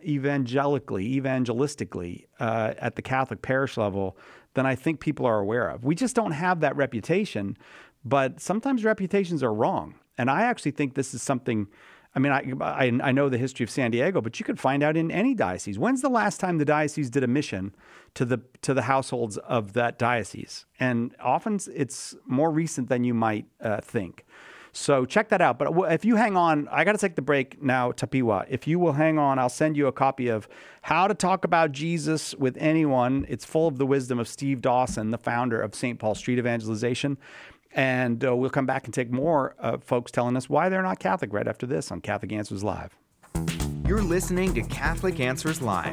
evangelistically at the Catholic parish level than I think people are aware of. We just don't have that reputation, but sometimes reputations are wrong. And I actually think this is something, I mean, I know the history of San Diego, but you could find out in any diocese. When's the last time the diocese did a mission to the households of that diocese? And often it's more recent than you might think. So check that out. But if you hang on, I got to take the break now, Tapiwa. If you will hang on, I'll send you a copy of How to Talk About Jesus with Anyone. It's full of the wisdom of Steve Dawson, the founder of St. Paul Street Evangelization. And we'll come back and take more folks telling us why they're not Catholic right after this on Catholic Answers Live. You're listening to Catholic Answers Live.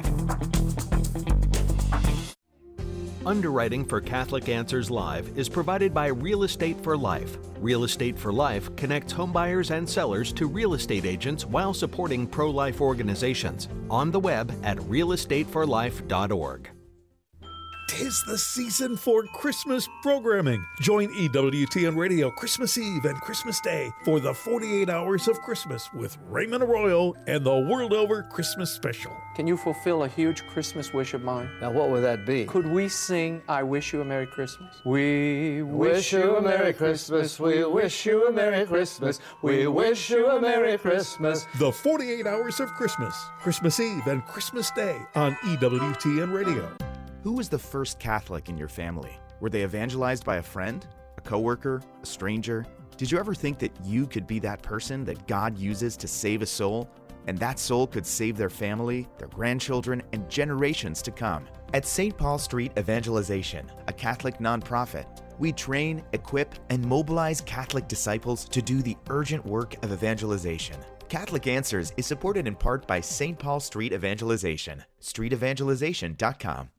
Underwriting for Catholic Answers Live is provided by Real Estate for Life. Real Estate for Life connects homebuyers and sellers to real estate agents while supporting pro-life organizations. On the web at realestateforlife.org. 'Tis the season for Christmas programming. Join EWTN Radio Christmas Eve and Christmas Day for the 48 Hours of Christmas with Raymond Arroyo and the World Over Christmas Special. Can you fulfill a huge Christmas wish of mine? Now, what would that be? Could we sing I Wish You a Merry Christmas? We wish you a Merry Christmas. We wish you a Merry Christmas. We wish you a Merry Christmas. The 48 Hours of Christmas, Christmas Eve and Christmas Day on EWTN Radio. Who was the first Catholic in your family? Were they evangelized by a friend, a coworker, a stranger? Did you ever think that you could be that person that God uses to save a soul? And that soul could save their family, their grandchildren, and generations to come. At St. Paul Street Evangelization, a Catholic nonprofit, we train, equip, and mobilize Catholic disciples to do the urgent work of evangelization. Catholic Answers is supported in part by St. Paul Street Evangelization, streetevangelization.com.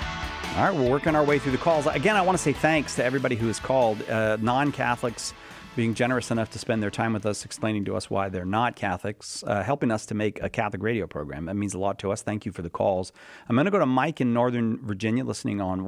All right, we're working our way through the calls. Again, I want to say thanks to everybody who has called. Non-Catholics being generous enough to spend their time with us, explaining to us why they're not Catholics, helping us to make a Catholic radio program. That means a lot to us. Thank you for the calls. I'm going to go to Mike in Northern Virginia, listening on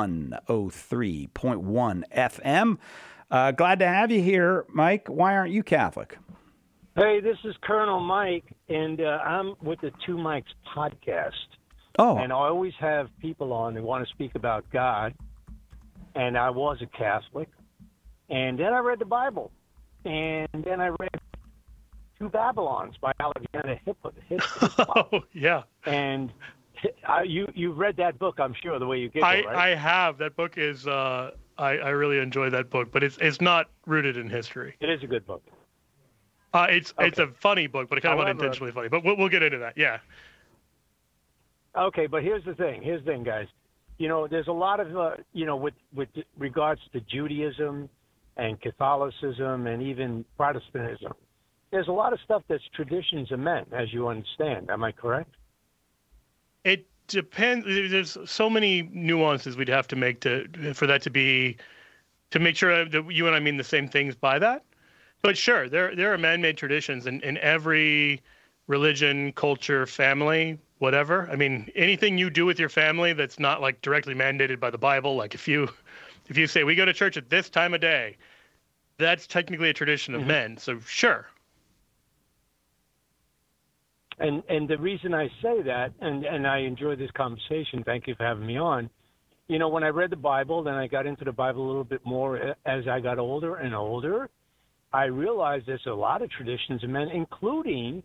103.1 FM. Glad to have you here, Mike. Why aren't you Catholic? Hey, this is Colonel Mike, and I'm with the Two Mikes podcast. Oh. And I always have people on who want to speak about God, and I was a Catholic. And then I read the Bible, and then I read Two Babylons by Alexander Hippel. Oh, yeah. And you've read that book, I'm sure, the way you giggle, right? I have. That book is, I really enjoy that book, but it's not rooted in history. It is a good book. It's a funny book, but kind of unintentionally funny. But we'll get into that, yeah. Okay, but here's the thing. Guys. You know, there's a lot of, with regards to Judaism and Catholicism and even Protestantism, there's a lot of stuff that's traditions of men, as you understand. Am I correct? It depends. There's so many nuances we'd have to make to make sure that you and I mean the same things by that. But sure, there are man-made traditions in every religion, culture, family, whatever. I mean, anything you do with your family that's not like directly mandated by the Bible, like if you say we go to church at this time of day, that's technically a tradition of men. So sure. And the reason I say that, and I enjoy this conversation, thank you for having me on, you know, when I read the Bible, then I got into the Bible a little bit more as I got older and older, I realized there's a lot of traditions of men, including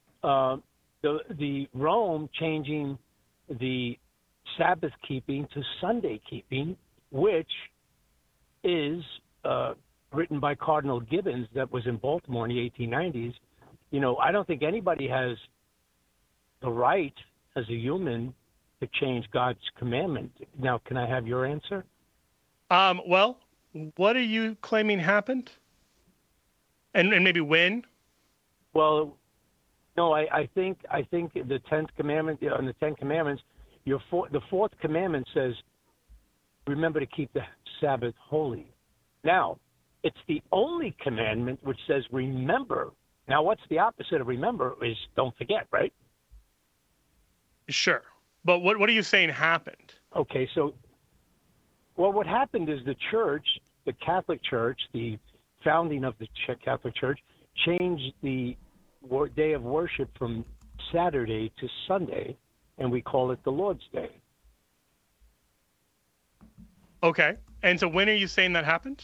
the Rome changing the Sabbath keeping to Sunday keeping, which is written by Cardinal Gibbons that was in Baltimore in the 1890s. You know, I don't think anybody has the right as a human to change God's commandment. Now, can I have your answer? Well, what are you claiming happened? And maybe when? Well, no, I think the 10th commandment, on the 10 commandments, the fourth commandment says, remember to keep the Sabbath holy. Now, it's the only commandment which says remember. Now, what's the opposite of remember is don't forget, right? Sure. But what are you saying happened? Okay, so, well, what happened is the church, the Catholic Church, the founding of the Catholic Church, changed the day of worship from Saturday to Sunday, and we call it the Lord's Day. Okay. And so when are you saying that happened?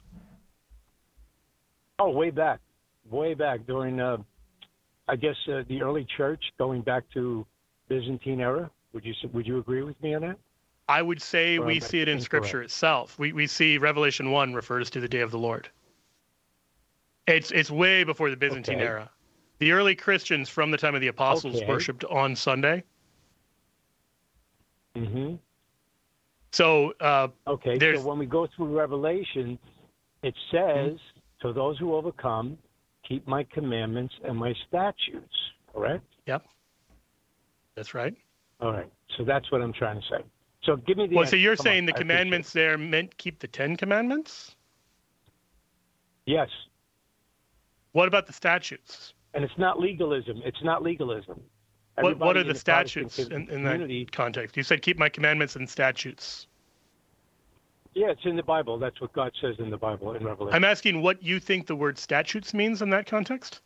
Oh, way back during, I guess, the early church, going back to Byzantine era. Would you agree with me on that? I would say we see it in Scripture itself. We see Revelation 1 refers to the day of the Lord. It's way before the Byzantine era. The early Christians from the time of the apostles worshipped on Sunday. Mm-hmm. So so when we go through Revelation, it says, to those who overcome, keep my commandments and my statutes, correct? Yep. That's right. All right. So that's what I'm trying to say. So give me the answer. So you're saying the commandments there meant keep the 10 commandments? Yes. What about the statutes? And it's not legalism. What are the statutes in that context? You said keep my commandments and statutes. Yeah, it's in the Bible. That's what God says in the Bible in Revelation. I'm asking what you think the word statutes means in that context?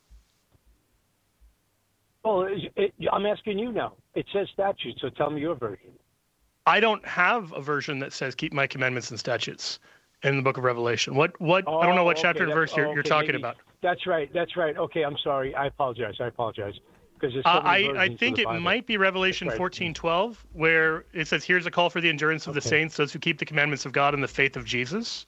Well, I'm asking you now. It says statutes, so tell me your version. I don't have a version that says keep my commandments and statutes in the book of Revelation. I don't know what chapter and verse you're talking about. That's right. Okay, I'm sorry. I apologize. Because there's so many I think it might be Revelation 14:12, where it says, here's a call for the endurance of the saints, those who keep the commandments of God and the faith of Jesus.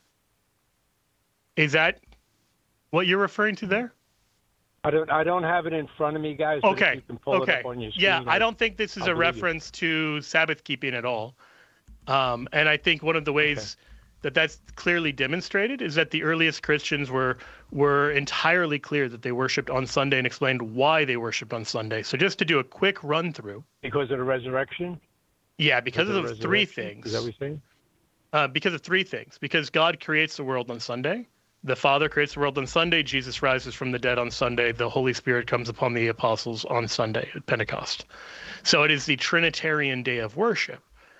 Is that what you're referring to there? I don't have it in front of me, guys. But if you can pull it up on your screen, I don't think this is a reference to Sabbath keeping at all. And I think one of the ways that's clearly demonstrated is that the earliest Christians were entirely clear that they worshipped on Sunday and explained why they worshipped on Sunday. So just to do a quick run through. Because of the resurrection? Yeah, because of three things. Is that what you're saying? Because of three things. Because God creates the world on Sunday. The Father creates the world on Sunday. Jesus rises from the dead on Sunday. The Holy Spirit comes upon the apostles on Sunday at Pentecost. So it is the Trinitarian day of worship.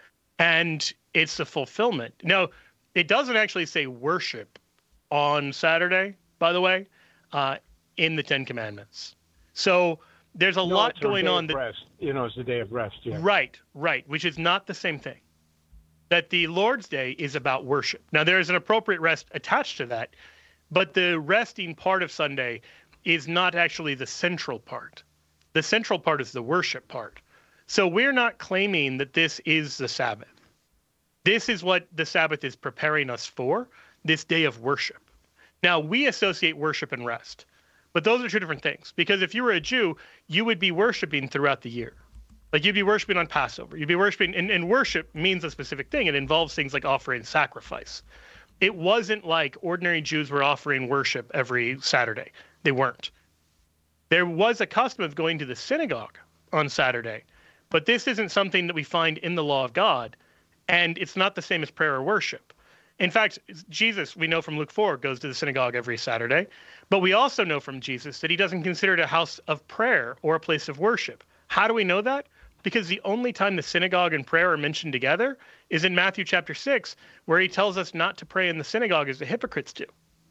And it's the fulfillment. Now, it doesn't actually say worship on Saturday, by the way, in the Ten Commandments. So there's a lot going on. Rest. It's the day of rest. Yeah. Right, which is not the same thing. That the Lord's Day is about worship. Now, there is an appropriate rest attached to that, but the resting part of Sunday is not actually the central part. The central part is the worship part. So we're not claiming that this is the Sabbath. This is what the Sabbath is preparing us for, this day of worship. Now, we associate worship and rest, but those are two different things. Because if you were a Jew, you would be worshiping throughout the year. Like you'd be worshiping on Passover. You'd be worshiping, and worship means a specific thing. It involves things like offering sacrifice. It wasn't like ordinary Jews were offering worship every Saturday. They weren't. There was a custom of going to the synagogue on Saturday, but this isn't something that we find in the law of God, and it's not the same as prayer or worship. In fact, Jesus, we know from Luke 4, goes to the synagogue every Saturday, but we also know from Jesus that he doesn't consider it a house of prayer or a place of worship. How do we know that? Because the only time the synagogue and prayer are mentioned together is in Matthew chapter 6, where he tells us not to pray in the synagogue as the hypocrites do.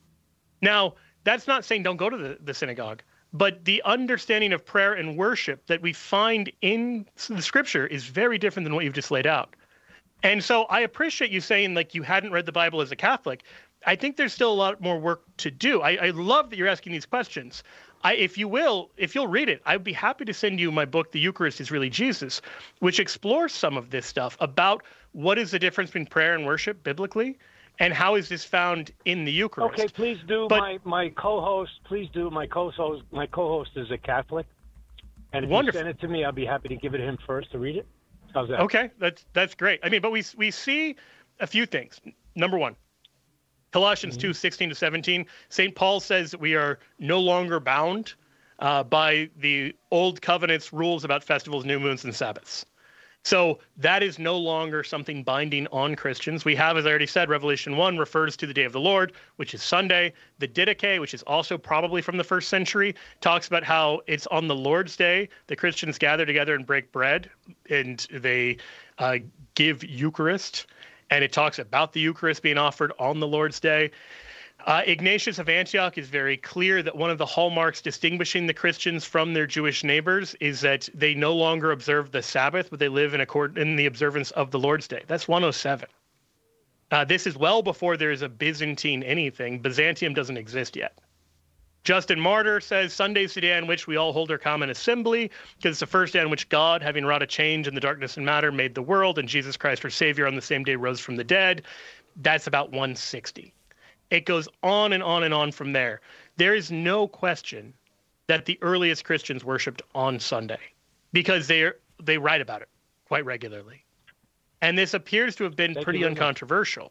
Now, that's not saying don't go to the synagogue, but the understanding of prayer and worship that we find in the scripture is very different than what you've just laid out. And so I appreciate you saying like you hadn't read the Bible as a Catholic. I think there's still a lot more work to do. I love that you're asking these questions. If you'll read it, I'd be happy to send you my book, The Eucharist is Really Jesus, which explores some of this stuff about what is the difference between prayer and worship biblically, and how is this found in the Eucharist. Okay, please do. My co-host, please do. My co-host is a Catholic, and if you send it to me, I'll be happy to give it to him first to read it. How's that? Okay, that's great. I mean, but we see a few things. Number one, Colossians 2:16-17, St. Paul says that we are no longer bound by the old covenant's rules about festivals, new moons, and Sabbaths. So that is no longer something binding on Christians. We have, as I already said, Revelation 1 refers to the day of the Lord, which is Sunday. The Didache, which is also probably from the first century, talks about how it's on the Lord's Day the Christians gather together and break bread, and they give Eucharist. And it talks about the Eucharist being offered on the Lord's Day. Ignatius of Antioch is very clear that one of the hallmarks distinguishing the Christians from their Jewish neighbors is that they no longer observe the Sabbath, but they live in the observance of the Lord's Day. That's 107. This is well before there is a Byzantine anything. Byzantium doesn't exist yet. Justin Martyr says, Sunday's the day on which we all hold our common assembly, because it's the first day on which God, having wrought a change in the darkness and matter, made the world, and Jesus Christ, our Savior, on the same day rose from the dead. That's about 160. It goes on and on and on from there. There is no question that the earliest Christians worshipped on Sunday, because they write about it quite regularly. And this appears to have been pretty uncontroversial.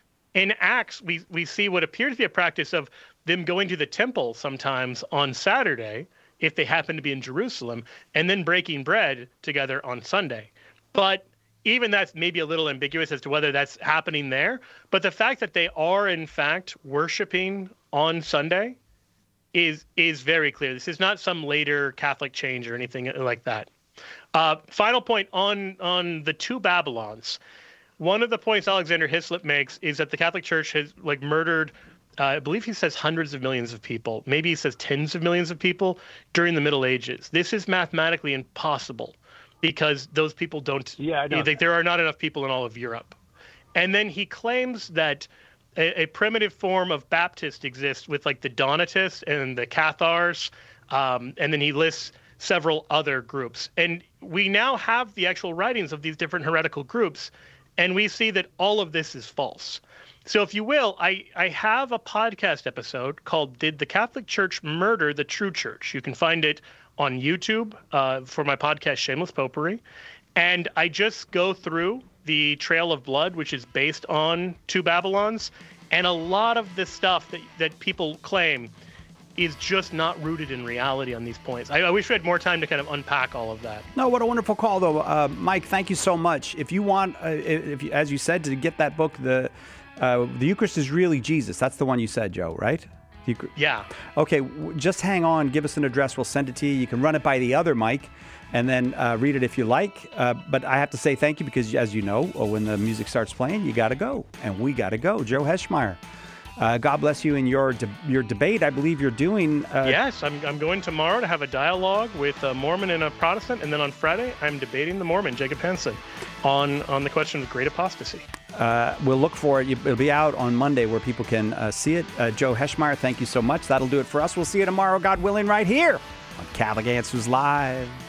In Acts, we see what appears to be a practice of them going to the temple sometimes on Saturday, if they happen to be in Jerusalem, and then breaking bread together on Sunday. But even that's maybe a little ambiguous as to whether that's happening there. But the fact that they are, in fact, worshiping on Sunday is very clear. This is not some later Catholic change or anything like that. Final point on the two Babylons. One of the points Alexander Hislop makes is that the Catholic Church has murdered, I believe he says hundreds of millions of people. Maybe he says tens of millions of people during the Middle Ages. This is mathematically impossible because those people don't. Yeah, I know. There are not enough people in all of Europe. And then he claims that a primitive form of Baptist exists with the Donatists and the Cathars, and then he lists several other groups. And we now have the actual writings of these different heretical groups, and we see that all of this is false. So if you will, I have a podcast episode called Did the Catholic Church Murder the True Church? You can find it on YouTube for my podcast, Shameless Popery. And I just go through the Trail of Blood, which is based on Two Babylons. And a lot of this stuff that people claim is just not rooted in reality on these points. I wish we had more time to kind of unpack all of that. No, what a wonderful call, though. Mike, thank you so much. If you want, as you said, to get that book, the The Eucharist is really Jesus. That's the one you said, Joe, right? Yeah. Okay, just hang on. Give us an address. We'll send it to you. You can run it by the other Mike and then read it if you like. But I have to say thank you because, as you know, when the music starts playing, you got to go. And we got to go. Joe Heschmeyer, God bless you in your debate. I believe you're doing... Yes, I'm going tomorrow to have a dialogue with a Mormon and a Protestant. And then on Friday, I'm debating the Mormon, Jacob Henson, on the question of great apostasy. We'll look for it. It'll be out on Monday where people can see it. Joe Heschmeyer, thank you so much. That'll do it for us. We'll see you tomorrow, God willing, right here on Catholic Answers Live.